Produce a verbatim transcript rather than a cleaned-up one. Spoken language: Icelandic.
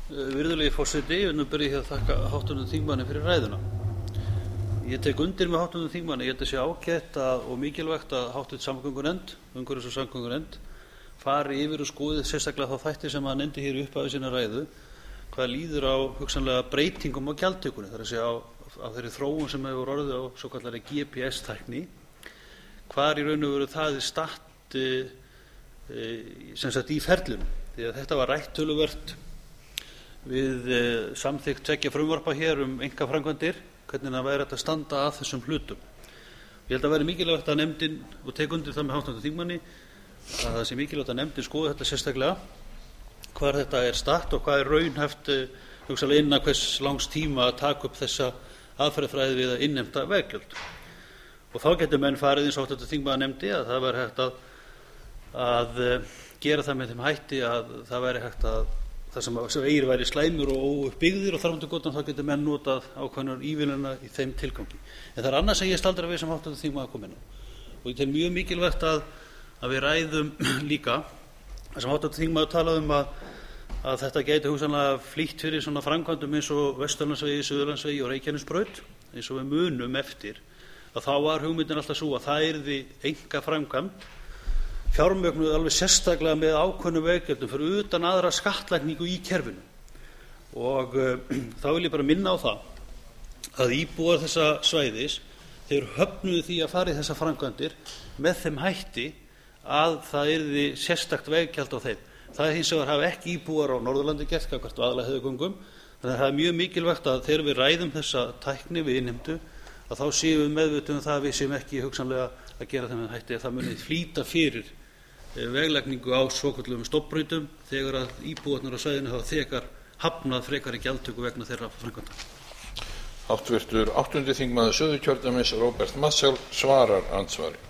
Virðulegi forseti, ég vil nú byrja hér að þakka háttvirtum þingmanni fyrir ræðuna. Ég tek undir með háttvirtum þingmanni, ég held að sé ágætt að, og mikilvægt að háttvirt samgöngunefnd, umhverfis- og samgöngunefnd, fari yfir og skoði sérstaklega þá þætti sem hann nefndi hér í upphafi sinnar ræðu, hvað líður á hugsanlega breytingum á gjaldtökunni, það er að segja á, á þeirri þróun sem hefur orðið á svokallari G P S-tækni, hvar í raun og veru það er statt e, e, sem sagt í ferlinu, því að þetta var rætt töluvert við e, samþykkt tveggja frumvarpa hér um einkaframkvæmdir, hvernig það væri hægt að standa að þessum hlutum. Ég held að væri mikilvægt að nefndin, og tek undir það með háttvirtum þingmanni, að það sé mikilvægt að nefndin skoði þetta sérstaklega, hvar þetta er statt og hvað er raunhæft hugsanlega innan hvers langs tíma að taka upp þessa aðferðafræði við að innheimta veggjöld. Og þá getur menn farið eins og háttvirtur þingmaður nefndi að það væri hægt að, að gera það með þeim hætti að það væri hægt að það sem, sem eigir væri slæmur og óuppbyggðir og þar fram til götunum, þá getur menn notað ákveðnar ívilnana í þeim tilgangi. En það er annað sem ég staldra við sem háttvirtur þingmaður kom inn á. Og ég tel mjög mikilvægt að, að við ræðum líka, það sem háttvirtur þingmaður talaði um að, að þetta gæti hugsanlega flýtt fyrir svona framkvæmdum eins og Vesturlandsvegi, Suðurlandsvegi og Reykjanesbraut, eins og við munum eftir, að þá var hugmyndin alltaf sú að það yrði einkaframkvæmd, fjármögnuð alveg sérstaklega með ákveðnum veggjöldum fyrir utan aðra skattlagningu í kerfinu. Og uh, þá vil ég bara minna á það að íbúar þessa svæðis, þeir höfnuðu því að fara í þessa framkvæmdir með þeim hætti að það yrði sérstakt veggjald á þeim. Það er hins vegar hafa ekki íbúar á Norðurlandi gert gagnvart Vaðlaheiðargöngum, þannig að það er mjög mikilvægt að þegar við ræðum þessa tækni við innheimtu, að þá séum við meðvituð um það að við séum ekki hugsanlega að gera þeim með hætti að það muni flýta fyrir veglagningu á svokölluðum stofnbrautum þegar að íbúarnir á svæðinu hafa þegar hafnað frekari gjaldtöku vegna þeirra framkvæmda. Háttvirtur áttundi þingmaður Suðurkjördæmis Róbert Marshall svarar andsvari.